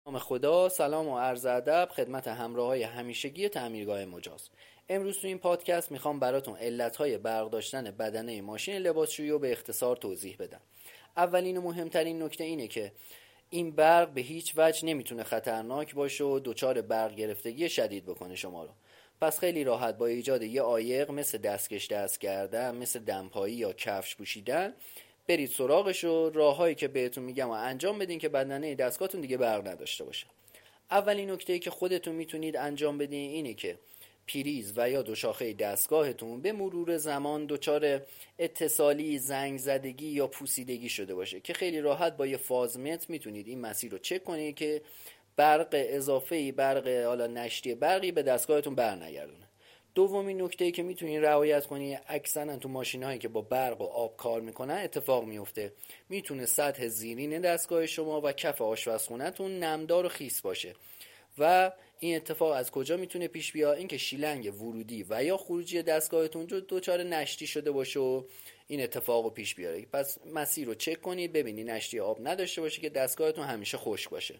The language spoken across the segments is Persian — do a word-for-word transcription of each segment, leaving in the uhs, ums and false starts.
نام خدا، سلام و عرض ادب خدمت همراهای همیشگی تعمیرگاه مجاز. امروز تو این پادکست میخوام براتون علتهای برق داشتن بدنه ماشین لباسشویی رو به اختصار توضیح بدم. اولین و مهمترین نکته اینه که این برق به هیچ وجه نمیتونه خطرناک باشه و دچار برق گرفتگی شدید بکنه شما رو. پس خیلی راحت با ایجاد یه عایق مثل دستکش دست کردن، مثل دمپایی یا کفش پوشیدن برید سراغش و راههایی که بهتون میگم و انجام بدین که بدنه دستگاهتون دیگه برق نداشته باشه. اولین نکته‌ای که خودتون میتونید انجام بدین اینه که پریز و یا دو شاخه دستگاهتون به مرور زمان دچار اتصالی، زنگ زدگی یا پوسیدگی شده باشه که خیلی راحت با یه فازمتر میتونید این مسیر رو چک کنید که برق اضافه‌ای، برق حالا نشتی برقی به دستگاهتون برنگردونه. دومین نکته‌ای که میتونین رعایت کنی، اکثرا تو ماشین‌هایی که با برق و آب کار میکنن اتفاق میفته، میتونه سطح زیرین دستگاه شما و کف آشپزخونه‌تون نمدار و خیس باشه و این اتفاق از کجا میتونه پیش بیاد؟ اینکه شیلنگ ورودی و یا خروجی دستگاهتون دچار نشتی شده باشه و این اتفاق رو پیش بیاره. پس مسیر رو چک کنید ببینید نشتی آب نداشته باشه که دستگاهتون همیشه خشک باشه.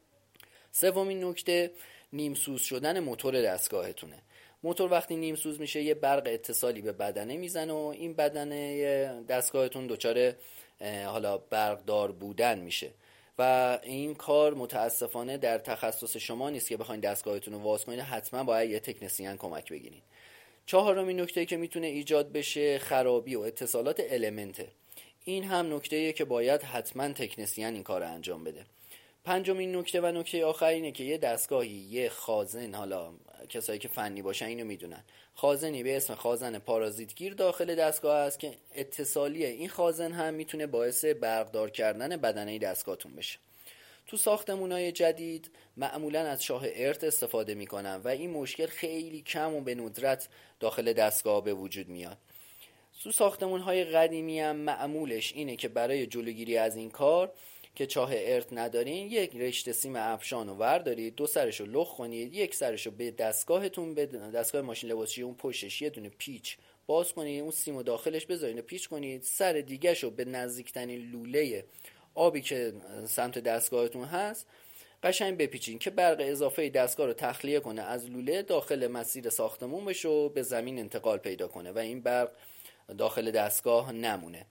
سومین نکته نیم سوز شدن موتور دستگاهتونه. موتور وقتی نیم سوز میشه یه برق اتصالی به بدنه میزنه و این بدنه دستگاهتون دچار حالا برق دار بودن میشه و این کار متاسفانه در تخصص شما نیست که بخواید دستگاهتون رو واز کنید، حتما باید یه تکنسین کمک بگیرید. چهارمین نکته‌ای که میتونه ایجاد بشه خرابی و اتصالات المنته. این هم نکته‌ایه که باید حتما تکنسین این کار رو انجام بده. پنجمین نکته و نکته آخر اینه که یه دستگاهی، یه خازن، حالا کسایی که فنی باشن اینو میدونن، خازنی به اسم خازن پارازیتگیر داخل دستگاه است که اتصالی این خازن هم میتونه باعث برقدار کردن بدنه دستگاهتون بشه. تو ساختمونای جدید معمولا از شاه ارت استفاده میکنن و این مشکل خیلی کم و به ندرت داخل دستگاه به وجود میاد. تو ساختمونهای قدیمی هم معمولش اینه که برای جلوگیری از این کار که چاه ارت ندارین، یک رشته سیم افشان رو وردارید، دو سرشو لخ کنید، یک سرشو به دستگاهتون، به دستگاه ماشین لباسشویی اون پشتش یه دونه پیچ باز کنید، اون سیمو داخلش بذارید پیچ کنید، سر دیگه‌شو به نزدیکترین لوله آبی که سمت دستگاهتون هست قشنگ بپیچین که برق اضافه دستگاه رو تخلیه کنه از لوله، داخل مسیر ساختمون بشه و به زمین انتقال پیدا کنه و این برق داخل دستگاه نمونه.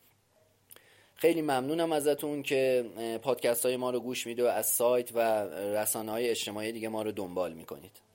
خیلی ممنونم ازتون که پادکست های ما رو گوش میده و از سایت و رسانه های اجتماعی دیگه ما رو دنبال میکنید.